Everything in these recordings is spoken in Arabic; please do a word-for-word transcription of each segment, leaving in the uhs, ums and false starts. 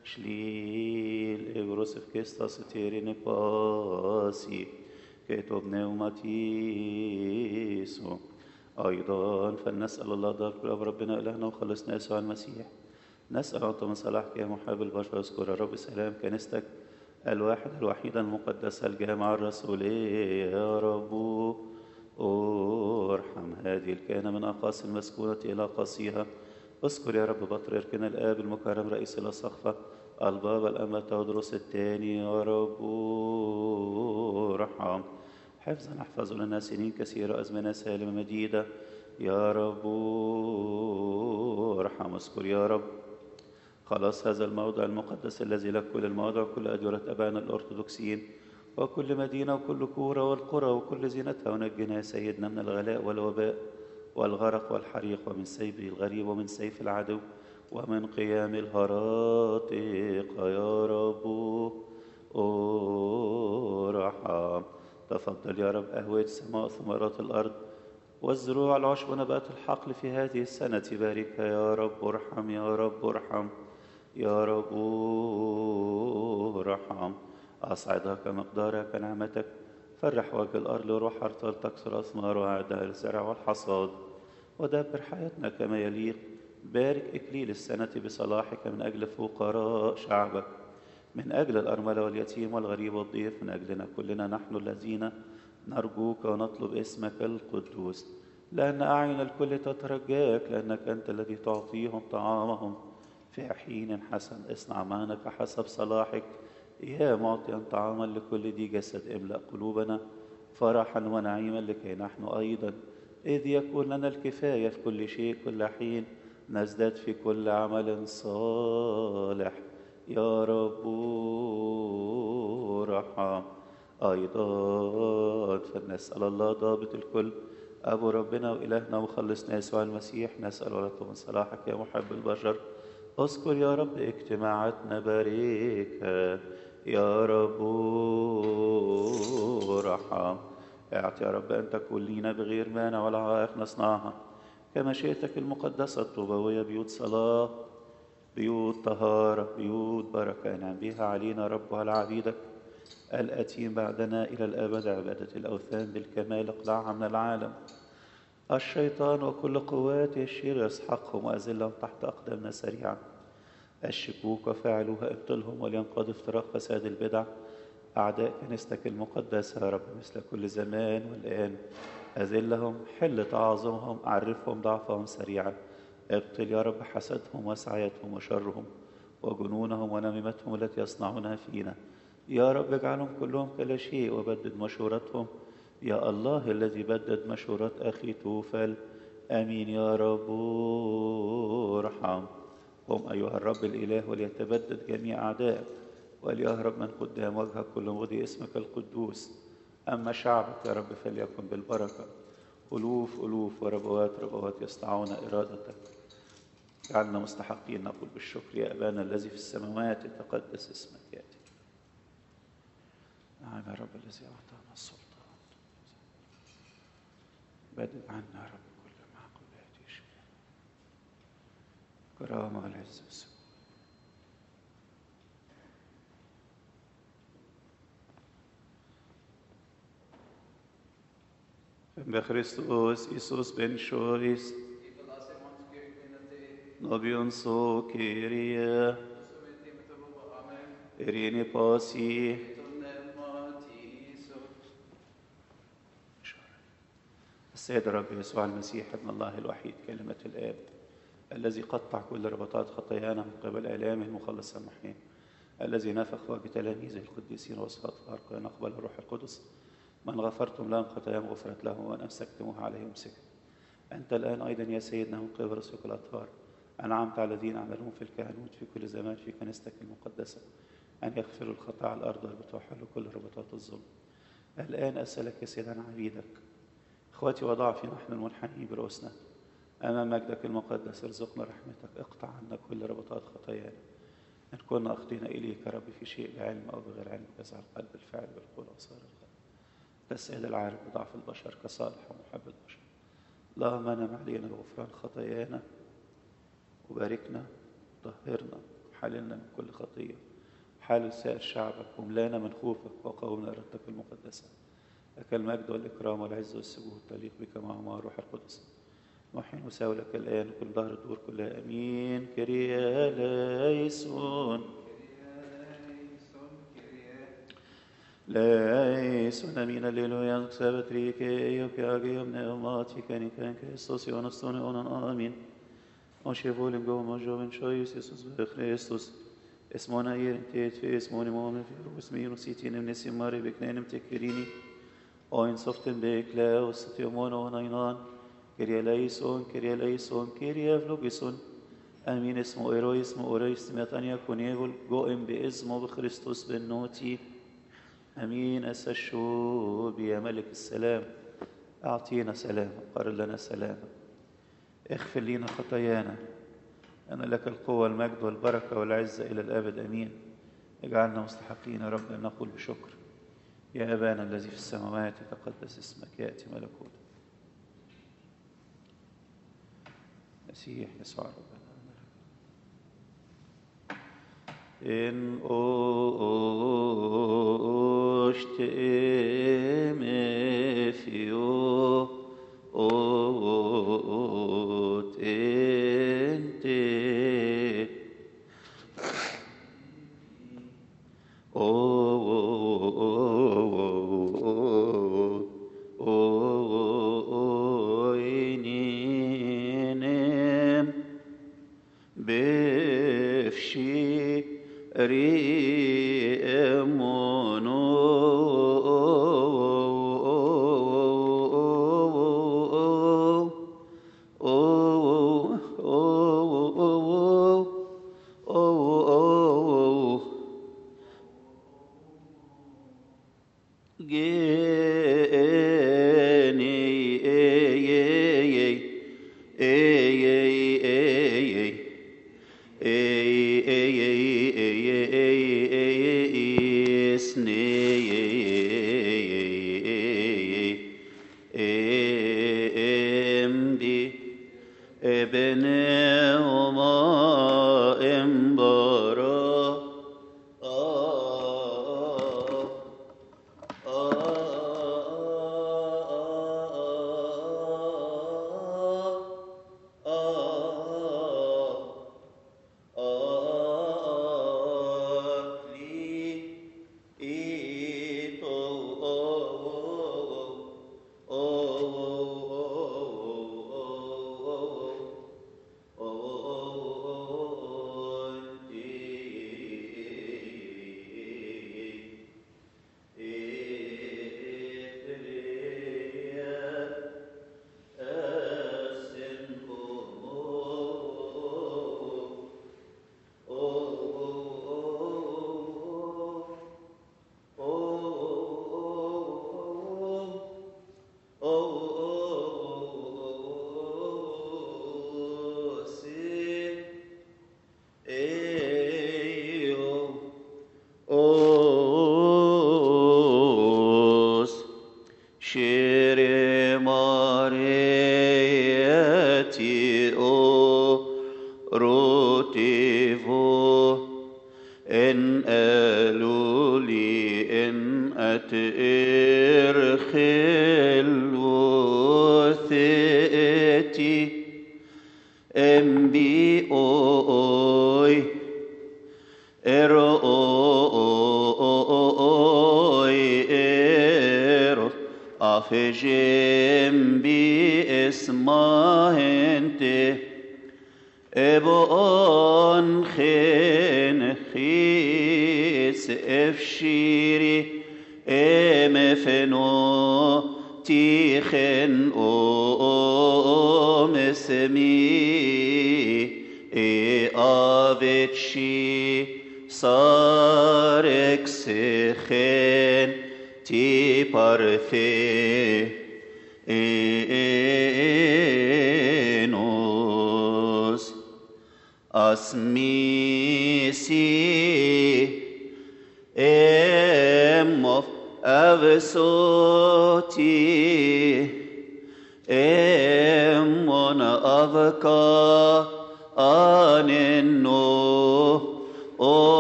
Shlil Evrosef Kestas Eterin Pasi كتب نوماتيسو أيضا فلنسأل الله ضرب رب ربنا إلهنا وخلصنا يسوع المسيح نسأل أنت من صلاحك يا محب البشر اذكر يا رب سلام كنيستك الواحد الوحيدة المقدسة الجامعة الرسولية يا رب ارحم هذه الكائنة من أقاصي المسكونة إلى قصيها اذكر يا رب بطريركنا الآب المكرم رئيس الأسقفة البابا الأنبا تودروس الثاني يا رب ارحم حفظا احفظ لنا سنين كثيرة أزمنة سالمة مديدة يا رب ارحم اذكر يا رب خلاص هذا الموضع المقدس الذي لك كل المواضع وكل أديرة أبائنا الأرثوذكسيين وكل مدينة وكل كورة والقرى وكل زينتها ونجنا يا سيدنا من الغلاء والوباء والغرق والحريق ومن سيف الغريب ومن سيف العدو ومن قيام الهراتق يا رب ارحم تفضل يا رب أهوية السماء ثمرات الأرض والزروع العشب ونبات الحقل في هذه السنة بارك يا رب ارحم يا رب ارحم يا رب ارحم أصعدها كمقدارها كنعمتك فرح وجه الأرض وروح أرطال تكسر أثمارها أعداء الزرع والحصاد ودبر حياتنا كما يليق بارك إكليل السنة بصلاحك من أجل فقراء شعبك من أجل الأرملة واليتيم والغريب والضيف من أجلنا كلنا نحن الذين نرجوك ونطلب اسمك القدوس لأن أعين الكل تترجاك لأنك أنت الذي تعطيهم طعامهم في حين حسن اصنع معنا كحسب صلاحك يا معطيا طعاما لكل ذي جسد املأ قلوبنا فرحا ونعيما لكي نحن أيضا إذ يكون لنا الكفاية في كل شيء كل حين نزداد في كل عمل صالح يا رب ارحم أيضا فلنسأل الله ضابط الكل أبو ربنا وإلهنا وخلصنا يسوع المسيح نسأل ولكم من صلاحك يا محب البشر اذكر يا رب اجتماعاتنا باركها يا رب ارحم اعط يا رب أن تكون لينا بغير مانع ولا عائق نصنعها كمشيئتك المقدسة الطوبوية بيوت صلاة بيوت طهارة بيوت بركة انعم بها علينا رب وعلى عبيدك الأتيم بعدنا إلى الأبد عبادة الأوثان بالكمال اقلعها من العالم الشيطان وكل قواته الشر يسحقهم وأذلهم تحت أقدامنا سريعا الشكوك وفاعلوها ابطلهم ولينقض افتراق فساد البدع أعداء كنيستك المقدسة يا رب مثل كل زمان والآن أذلهم حل تعاظمهم عرفهم ضعفهم سريعا ابطل يا رب حسدهم وسعيتهم وشرهم وجنونهم ونميمتهم التي يصنعونها فينا يا رب اجعلهم كلهم كلا شيء وبدد مشورتهم يا الله الذي بدد مشورات أخي توفل آمين يا رب ارحم قم أيها الرب الإله وليتبدد جميع أعدائك وليهرب من قدام وجهك كل مغضي اسمك القدوس أما شعبك يا رب فليكن بالبركة ألوف ألوف وربوات ربوات يصنعون إرادتك جعلنا مستحقين نقول بالشكر يا أبانا الذي في السماوات يتقدس اسمك يأتي نعم يا رب الذي أعطانا السلطان بدد عنا يا رب كل معقولات يشفي كرامة والعز والسلام بخريستوس إيسوس بن شويس نبيون سو كيريا إريني باسي السيد الرب يسوع المسيح ابن الله الوحيد كلمة الآب الذي قطع كل ربطات خطايانا من قبل آلامه المخلص المحيي الذي نفخ وجه تلاميذه القديسين وصفات فارق أن أقبل الروح القدس من غفرتم لهم خطاياهم غفرت لهم وأن أمسكتموها عليهم سكت أنت الآن أيضا يا سيدنا من قبل رسولك الأطهار أنعمت على الذين عملون في الكهنوت في كل زمان في كنيستك المقدسة أن يغفروا الخطايا على الأرض وتحل كل ربطات الظلم الآن أسألك يا سيدنا عبيدك إخواتي وضعفي نحن المنحنين برؤوسنا أمام مجدك المقدس ارزقنا رحمتك اقطع عنا كل ربطات خطايانا إن كنا أخطينا إليك يا رب في شيء بعلم أو بغير علم كسر القلب الفعل بالقول وصار القلب كالسيد العارف بضعف البشر كصالح ومحب البشر اللهم انعم علينا بغفران خطايانا وباركنا طهرنا حللنا من كل خطية، حال سائر شعبك، وملانا من خوفك وقومنا إرادتك المقدسة. لك المجد والإكرام والعز والسجود تليق بك مع روح القدس، نحن نساوي لك الآن وكل ظهر الدور كلها. أمين. كريا ليسون ليسون أمين. الليلويا سبت ريك أيوك أجيب نعماتي كان كان كريستوس يونستون أونان آمين. وشيفولم قوم وجوبن شويس يسوس بخريستوس اسمونا يرنتيت في اسموني مؤمن في اسمي نسيتين من اسم ماري بكنين متكريني أين صفتن بكلا وستيمون ونينان كريا ليسون كريا ليسون كريا فلوجيسون أمين. اسمه إيروي اسمه أوري استمتانيا كونيفول قائم باسمه بخريستوس بالنوتي. أمين. أسشو يا ملك السلام أعطينا سلام، قرر لنا سلام، اغفر لنا خطايانا، أنا لك القوة والمجد والبركة والعزة إلى الأبد. أمين. اجعلنا مستحقين يا رب أن نقول بشكر يا أبانا الذي في السماوات يتقدس اسمك، يأتي ملكوتك. مسيح يسوع ربنا. إن أشتم فيو أوت أنت أوينينم بفشي ريمونو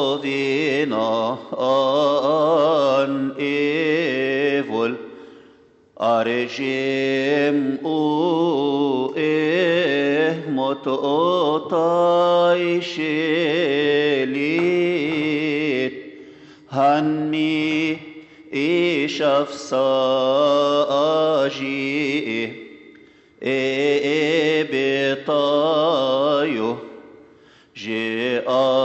ovina an evol arjem u eh mototai shelit hanni ishaf saaji e betayo je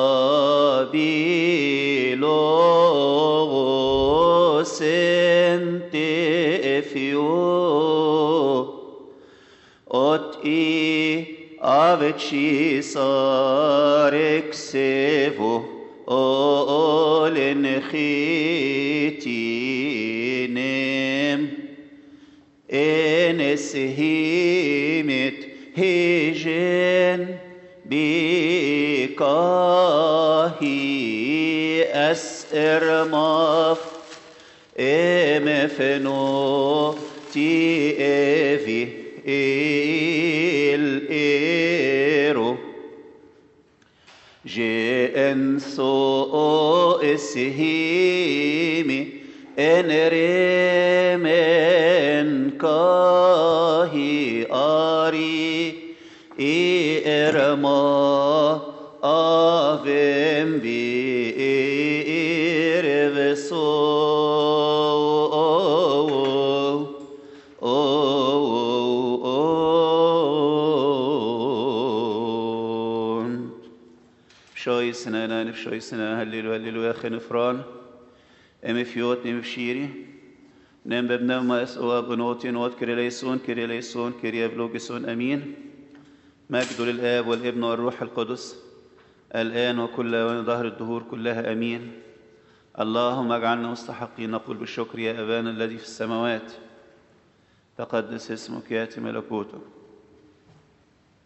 abilo sente fio ot i aveci sarek sevo olen khitinem enes himit hijen bikahi asr maf emfeno ti evi il ero je enso esihimi enremen kahi ari irma avem bi irveso شويسنا نانف شويسنا هللو هللو يا خنفران ام فيوت نم بشيري نم ببنا ما اسوا بنوتي نوت كريليسون كريليسون كريابلوجسون امين مجد للاب والابن والروح القدس الان وكل ظهر الدهور كلها امين. اللهم اجعلنا مستحقين نقول بالشكر يا ابانا الذي في السماوات تقدس اسمك ياتي ملكوتك